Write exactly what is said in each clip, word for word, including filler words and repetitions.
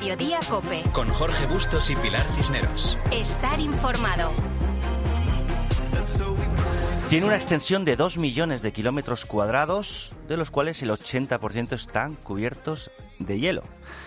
Mediodía COPE. Con Jorge Bustos y Pilar Cisneros. Estar informado. Tiene una extensión de dos millones de kilómetros cuadrados, de los cuales el ochenta por ciento están cubiertos de hielo.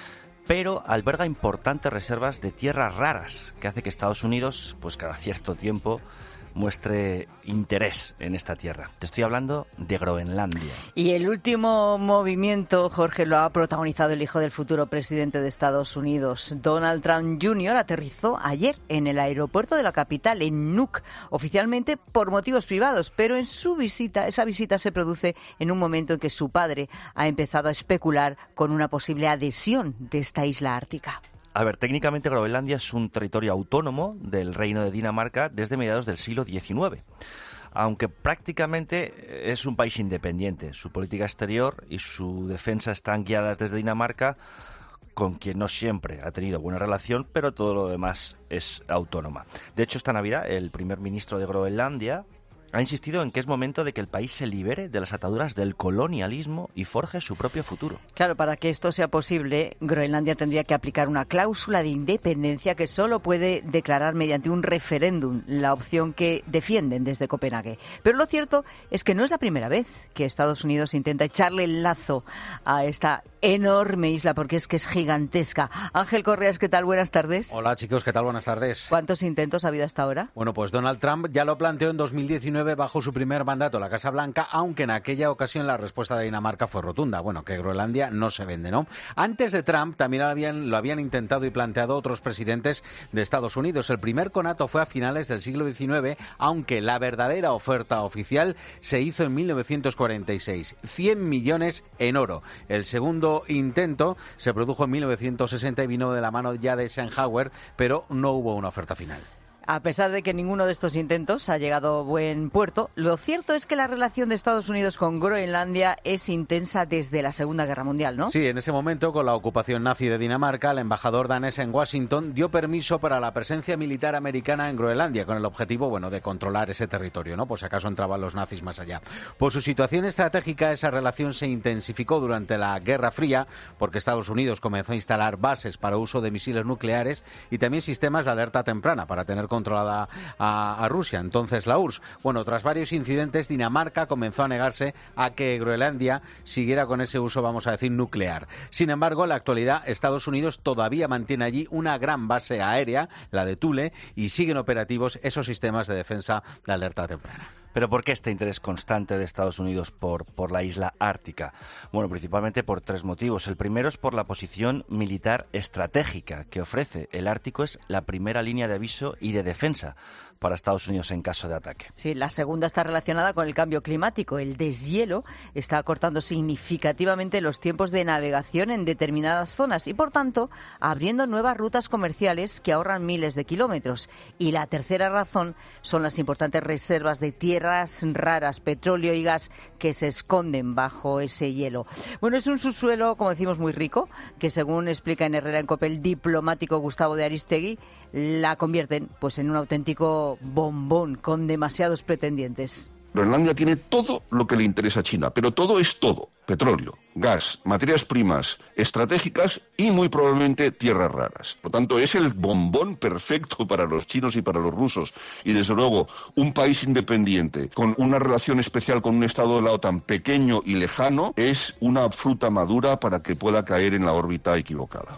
Pero alberga importantes reservas de tierras raras, que hace que Estados Unidos, pues cada cierto tiempo, muestre interés en esta tierra. Te estoy hablando de Groenlandia. Y el último movimiento, Jorge, lo ha protagonizado el hijo del futuro presidente de Estados Unidos. Donald Trump junior aterrizó ayer en el aeropuerto de la capital, en Nuuk, oficialmente por motivos privados, pero en su visita, esa visita se produce en un momento en que su padre ha empezado a especular con una posible adhesión de esta isla ártica. A ver, técnicamente Groenlandia es un territorio autónomo del Reino de Dinamarca desde mediados del siglo diecinueve, aunque prácticamente es un país independiente. Su política exterior y su defensa están guiadas desde Dinamarca, con quien no siempre ha tenido buena relación, pero todo lo demás es autónoma. De hecho, esta Navidad el primer ministro de Groenlandia ha insistido en que es momento de que el país se libere de las ataduras del colonialismo y forje su propio futuro. Claro, para que esto sea posible, Groenlandia tendría que aplicar una cláusula de independencia que solo puede declarar mediante un referéndum, la opción que defienden desde Copenhague. Pero lo cierto es que no es la primera vez que Estados Unidos intenta echarle el lazo a esta enorme isla, porque es que es gigantesca. Ángel Correas, ¿qué tal? Buenas tardes. Hola chicos, ¿qué tal? Buenas tardes. ¿Cuántos intentos ha habido hasta ahora? Bueno, pues Donald Trump ya lo planteó en dos mil diecinueve bajo su primer mandato en la Casa Blanca, aunque en aquella ocasión la respuesta de Dinamarca fue rotunda. Bueno, que Groenlandia no se vende, ¿no? Antes de Trump también habían, lo habían intentado y planteado otros presidentes de Estados Unidos. El primer conato fue a finales del siglo diecinueve, aunque la verdadera oferta oficial se hizo en mil novecientos cuarenta y seis. cien millones en oro. El segundo intento se produjo en mil novecientos sesenta y vino de la mano ya de Eisenhower, pero no hubo una oferta final. A pesar de que ninguno de estos intentos ha llegado a buen puerto, lo cierto es que la relación de Estados Unidos con Groenlandia es intensa desde la Segunda Guerra Mundial, ¿no? Sí, en ese momento, con la ocupación nazi de Dinamarca, el embajador danés en Washington dio permiso para la presencia militar americana en Groenlandia, con el objetivo, bueno, de controlar ese territorio, ¿no? Por si acaso entraban los nazis más allá. Por su situación estratégica, esa relación se intensificó durante la Guerra Fría, porque Estados Unidos comenzó a instalar bases para uso de misiles nucleares y también sistemas de alerta temprana para tener controlada a, a Rusia, entonces la U R S S. Bueno, tras varios incidentes, Dinamarca comenzó a negarse a que Groenlandia siguiera con ese uso, vamos a decir, nuclear. Sin embargo, en la actualidad, Estados Unidos todavía mantiene allí una gran base aérea, la de Thule, y siguen operativos esos sistemas de defensa de alerta temprana. ¿Pero por qué este interés constante de Estados Unidos por, por la isla ártica? Bueno, principalmente por tres motivos. El primero es por la posición militar estratégica que ofrece. El Ártico es la primera línea de aviso y de defensa para Estados Unidos en caso de ataque. Sí, la segunda está relacionada con el cambio climático. El deshielo está acortando significativamente los tiempos de navegación en determinadas zonas y, por tanto, abriendo nuevas rutas comerciales que ahorran miles de kilómetros. Y la tercera razón son las importantes reservas de tierras raras, petróleo y gas que se esconden bajo ese hielo. Bueno, es un subsuelo, como decimos, muy rico, que según explica en Herrera en COPE el diplomático Gustavo de Aristegui, la convierten pues en un auténtico bombón con demasiados pretendientes. Groenlandia tiene todo lo que le interesa a China, pero todo es todo. Petróleo, gas, materias primas estratégicas y muy probablemente tierras raras. Por tanto, es el bombón perfecto para los chinos y para los rusos. Y desde luego, un país independiente con una relación especial con un estado de la OTAN pequeño y lejano es una fruta madura para que pueda caer en la órbita equivocada.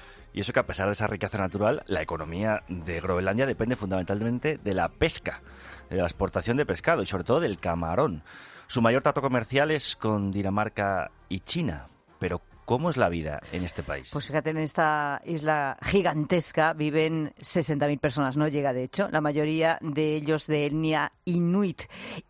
Y eso que a pesar de esa riqueza natural, la economía de Groenlandia depende fundamentalmente de la pesca, de la exportación de pescado y sobre todo del camarón. Su mayor trato comercial es con Dinamarca y China. Pero ¿cómo es la vida en este país? Pues fíjate, en esta isla gigantesca viven sesenta mil personas, no llega de hecho, la mayoría de ellos de etnia inuit.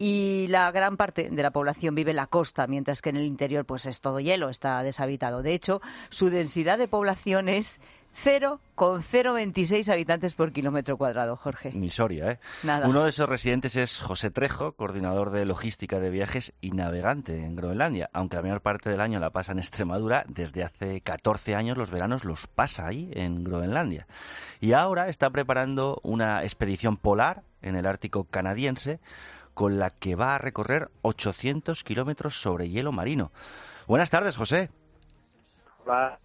Y la gran parte de la población vive en la costa, mientras que en el interior pues es todo hielo, está deshabitado. De hecho, su densidad de población es cero coma cero veintiséis habitantes por kilómetro cuadrado, Jorge. Ni Soria, ¿eh? Nada. Uno de esos residentes es José Trejo, coordinador de logística de viajes y navegante en Groenlandia. Aunque la mayor parte del año la pasa en Extremadura, desde hace catorce años los veranos los pasa ahí, en Groenlandia. Y ahora está preparando una expedición polar en el Ártico canadiense con la que va a recorrer ochocientos kilómetros sobre hielo marino. Buenas tardes, José. Hola,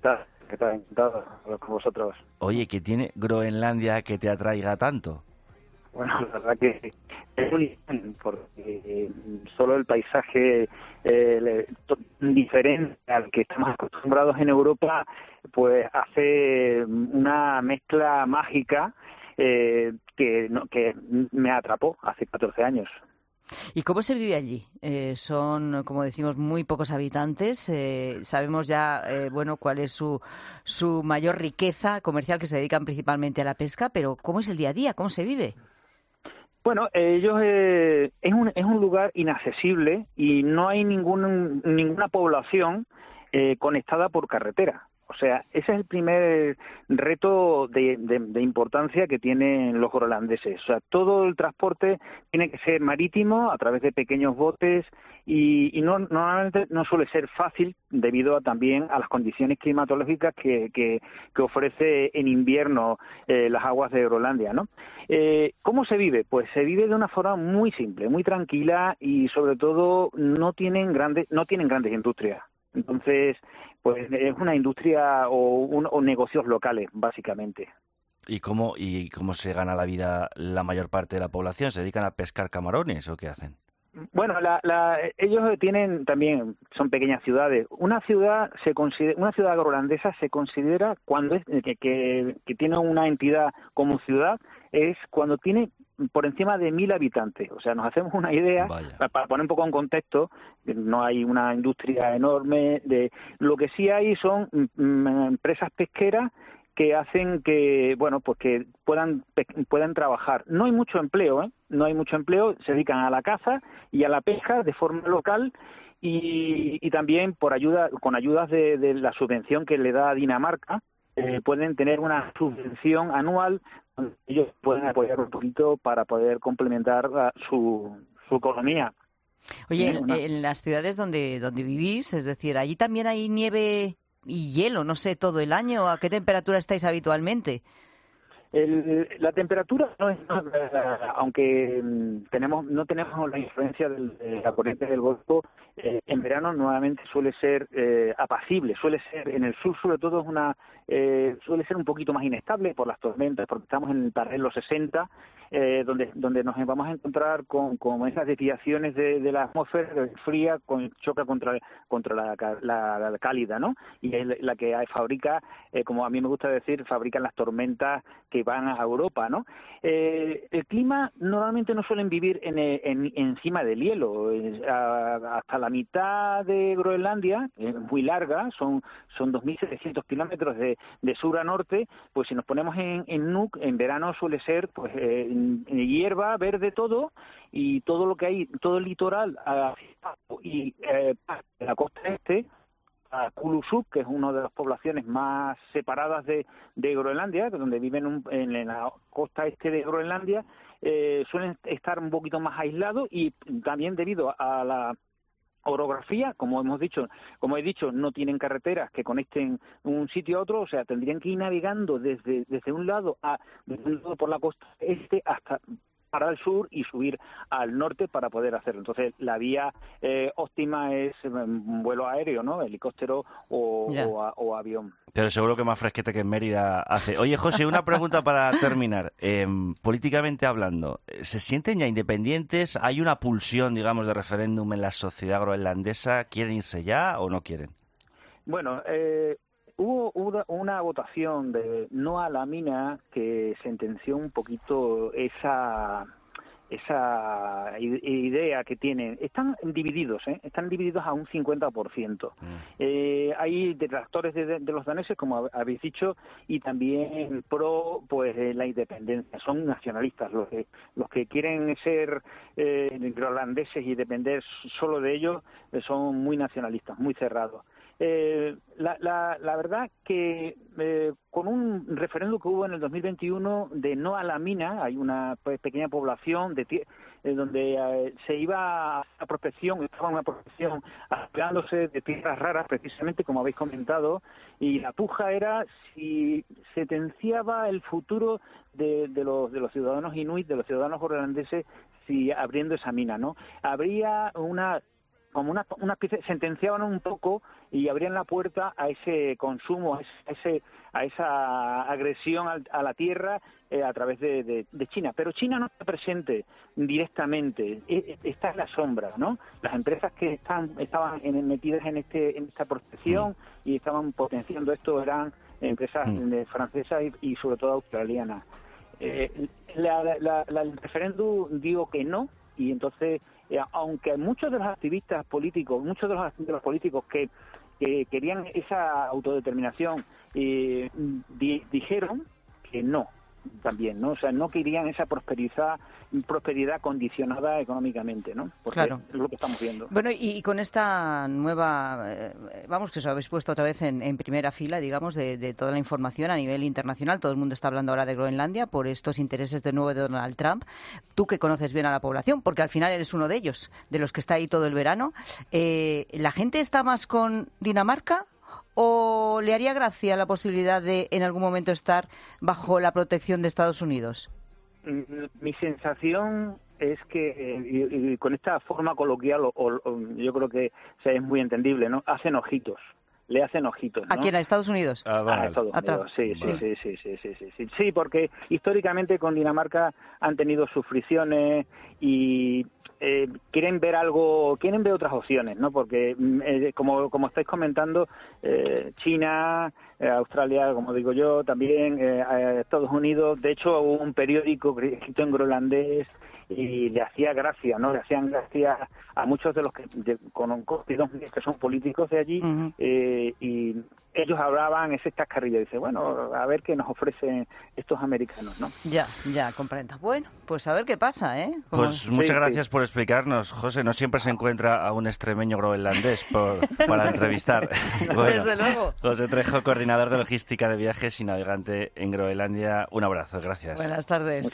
¿Qué tal? Encantado de hablar con vosotros. Oye, ¿qué tiene Groenlandia que te atraiga tanto? Bueno, la verdad que es un imán, porque solo el paisaje eh, diferente al que estamos acostumbrados en Europa, pues hace una mezcla mágica eh, que, no, que me atrapó hace catorce años. ¿Y cómo se vive allí? Eh, son, como decimos, muy pocos habitantes. Eh, sabemos ya, eh, bueno, cuál es su, su mayor riqueza comercial, que se dedican principalmente a la pesca, pero ¿cómo es el día a día? ¿Cómo se vive? Bueno, ellos eh, es un es un lugar inaccesible y no hay ningún, ninguna población eh, conectada por carretera. O sea, ese es el primer reto de, de, de importancia que tienen los groenlandeses. O sea, todo el transporte tiene que ser marítimo, a través de pequeños botes, y, y no, normalmente no suele ser fácil debido a, también a las condiciones climatológicas que, que, que ofrece en invierno eh, las aguas de Groenlandia, ¿no? Eh, ¿Cómo se vive? Pues se vive de una forma muy simple, muy tranquila, y sobre todo no tienen grandes, no tienen grandes industrias. Entonces, pues es una industria o, un, o negocios locales, básicamente. ¿Y cómo, ¿Y cómo se gana la vida la mayor parte de la población? ¿Se dedican a pescar camarones o qué hacen? Bueno, la, la, ellos tienen también, son pequeñas ciudades. Una ciudad se considera, una ciudad groenlandesa se considera cuando es que, que, que tiene una entidad como ciudad, es cuando tiene por encima de mil habitantes. O sea, nos hacemos una idea, para, para poner un poco en contexto, no hay una industria enorme. De lo que sí hay son mm, empresas pesqueras que hacen que, bueno, pues que puedan puedan trabajar. No hay mucho empleo, ¿eh? No hay mucho empleo, se dedican a la caza y a la pesca de forma local, y, y también por ayuda, con ayudas de, de la subvención que le da Dinamarca, eh, pueden tener una subvención anual donde ellos pueden apoyar un poquito para poder complementar uh, su, su economía. Oye, en, una... en las ciudades donde, donde vivís, es decir, allí también hay nieve y hielo, no sé, todo el año. ¿A qué temperatura estáis habitualmente? El, la temperatura no es, no, aunque tenemos no tenemos la influencia del, de la corriente del Golfo, eh, en verano nuevamente suele ser eh, apacible, suele ser en el sur sobre todo es una eh, suele ser un poquito más inestable por las tormentas, porque estamos en el paralelo sesenta, eh, donde donde nos vamos a encontrar con, con esas desviaciones de, de la atmósfera fría, con choca contra contra la, la, la cálida, ¿no? Y es la que fabrica, eh, como a mí me gusta decir, fabrican las tormentas que van a Europa, ¿no? Eh, el clima normalmente no suelen vivir en, en, encima del hielo. A, hasta la mitad de Groenlandia, es muy larga, son son dos mil setecientos kilómetros de, de sur a norte. Pues si nos ponemos en, en Nuuk, en verano suele ser pues eh, hierba verde todo, y todo lo que hay, todo el litoral y eh, la costa este, a Kulusuk, que es una de las poblaciones más separadas de, de Groenlandia, donde viven un, en la costa este de Groenlandia, eh, suelen estar un poquito más aislados, y también debido a la orografía, como hemos dicho, como he dicho, no tienen carreteras que conecten un sitio a otro, o sea, tendrían que ir navegando desde desde un lado a desde un lado por la costa este hasta para el sur y subir al norte para poder hacerlo. Entonces, la vía eh, óptima es un vuelo aéreo, ¿no? Helicóptero o, yeah. o, a, o avión. Pero seguro que más fresquete que en Mérida hace. Oye, José, una pregunta para terminar. Eh, políticamente hablando, ¿se sienten ya independientes? ¿Hay una pulsión, digamos, de referéndum en la sociedad groenlandesa? ¿Quieren irse ya o no quieren? Bueno, eh... Hubo una, una votación de no a la mina que sentenció un poquito esa esa idea que tienen. Están divididos, ¿eh? Están divididos a un cincuenta por ciento. Mm. Eh, hay detractores de, de los daneses, como habéis dicho, y también pro pues la independencia. Son nacionalistas. Los que, los que quieren ser eh, groenlandeses y depender solo de ellos eh, son muy nacionalistas, muy cerrados. Eh, la, la, la verdad que eh, con un referéndum que hubo en el dos mil veintiuno de no a la mina, hay una pues, pequeña población de eh, donde eh, se iba a la prospección, estaba una prospección apeándose de tierras raras, precisamente como habéis comentado, y la puja era si sentenciaba el futuro de, de los de los ciudadanos inuit, de los ciudadanos groenlandeses, si abriendo esa mina, ¿no? Habría una como una, una especie, sentenciaban un poco y abrían la puerta a ese consumo, a ese, a esa agresión a la tierra eh, a través de, de, de China. Pero China no está presente directamente, está en la sombra, ¿no? Las empresas que están estaban en, metidas en este en esta protección mm. y estaban potenciando esto eran empresas mm. francesas y, y sobre todo australianas. Eh, la, la, la, el referéndum digo que no, y entonces eh, aunque muchos de los activistas políticos, muchos de los, de los políticos que, que querían esa autodeterminación eh, di, dijeron que no también, ¿no? O sea, no querían esa prosperidad prosperidad condicionada económicamente, ¿no? Porque claro. es lo que estamos viendo. Bueno, y, y con esta nueva, eh, vamos, que os habéis puesto otra vez en, en primera fila, digamos, de, de toda la información a nivel internacional. Todo el mundo está hablando ahora de Groenlandia por estos intereses de nuevo de Donald Trump. Tú que conoces bien a la población, porque al final eres uno de ellos, de los que está ahí todo el verano. Eh, ¿La gente está más con Dinamarca? ¿O le haría gracia la posibilidad de en algún momento estar bajo la protección de Estados Unidos? Mi sensación es que, eh, y, y con esta forma coloquial, o, o, yo creo que o sea, es muy entendible, ¿no? Hacen ojitos. Le hacen ojitos, ¿no? ¿A quién? ¿A Estados Unidos? A, a Estados Unidos, sí, sí, sí, sí, sí, sí, sí, sí. Sí, porque históricamente con Dinamarca han tenido sus fricciones y eh, quieren ver algo, quieren ver otras opciones, ¿no? Porque eh, como como estáis comentando, eh, China, eh, Australia, como digo yo, también eh, Estados Unidos. De hecho, hubo un periódico escrito en groenlandés y le hacía gracia, ¿no? Le hacían gracia a muchos de los que de, con que son políticos de allí. Uh-huh. eh, y ellos hablaban ese cascarrillo, dice, bueno, a ver qué nos ofrecen estos americanos, ¿no? Ya, ya, comprendo. Bueno, pues a ver qué pasa, ¿eh? Como... Pues muchas sí, gracias sí. por explicarnos, José. No siempre se encuentra a un extremeño groenlandés por, para entrevistar. Bueno, desde luego. José Trejo, coordinador de logística de viajes y navegante en Groenlandia. Un abrazo, gracias. Buenas tardes.